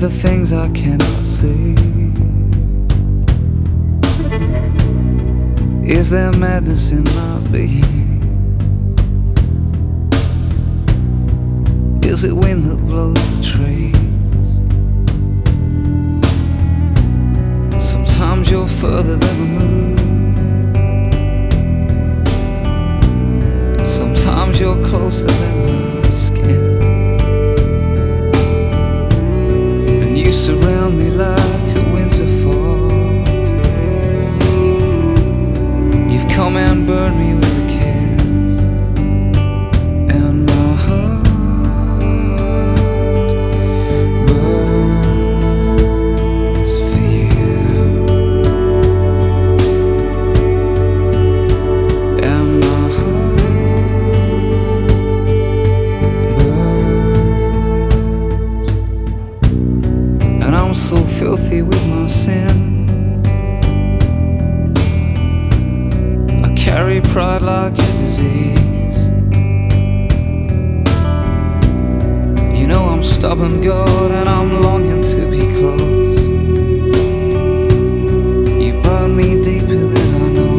the things I cannot see. Is there madness in my being? Is it wind that blows the trees? Sometimes you're further than the moon. Sometimes you're closer than my skin. And you surround me like a winter fog. You've come and burned me with a kiss. And my heart burns for you. And my heart burns. And I'm so filthy with my sin. Carry pride like a disease. You know I'm stubborn, God, and I'm longing to be close. You burn me deeper than I know.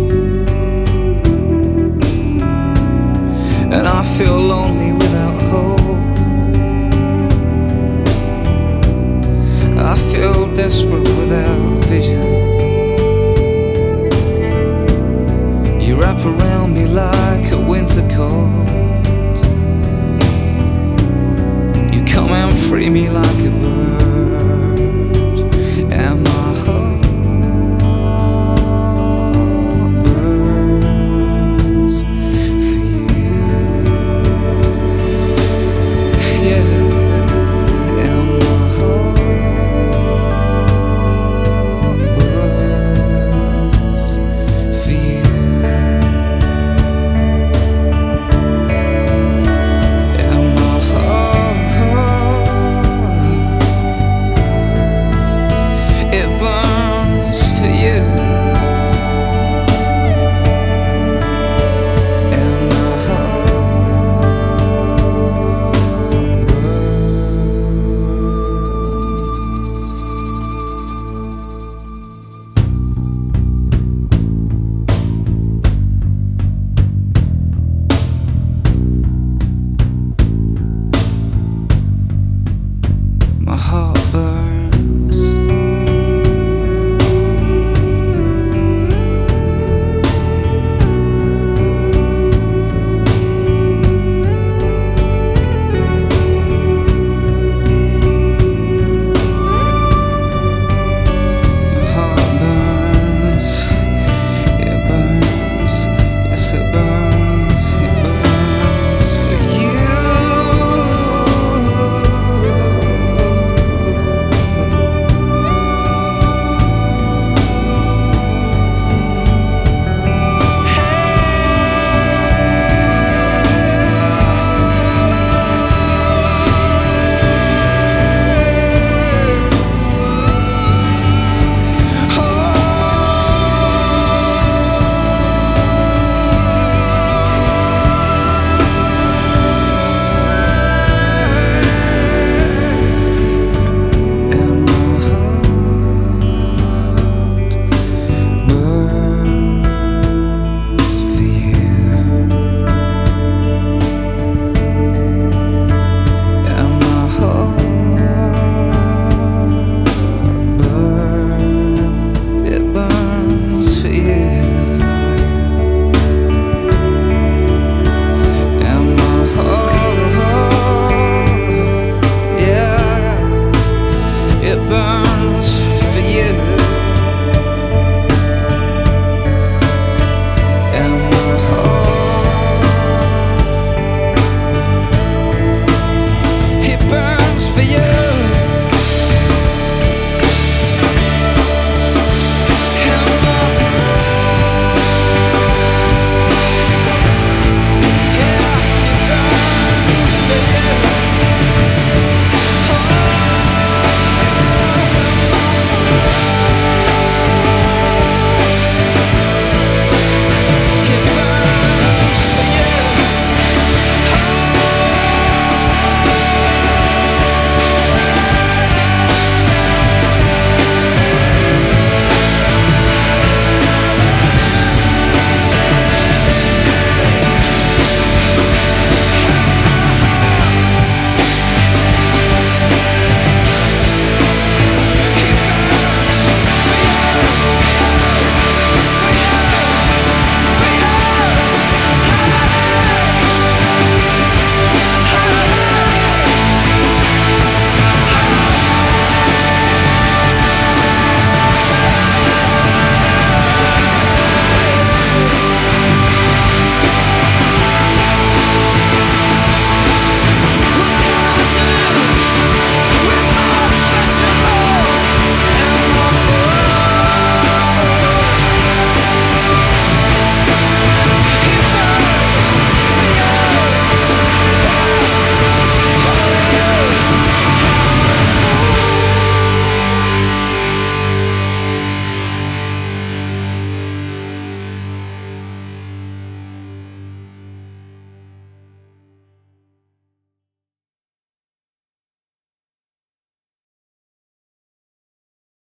And I feel lonely without hope. I feel desperate without vision. You wrap around me like a winter coat. You come and free me like a bird.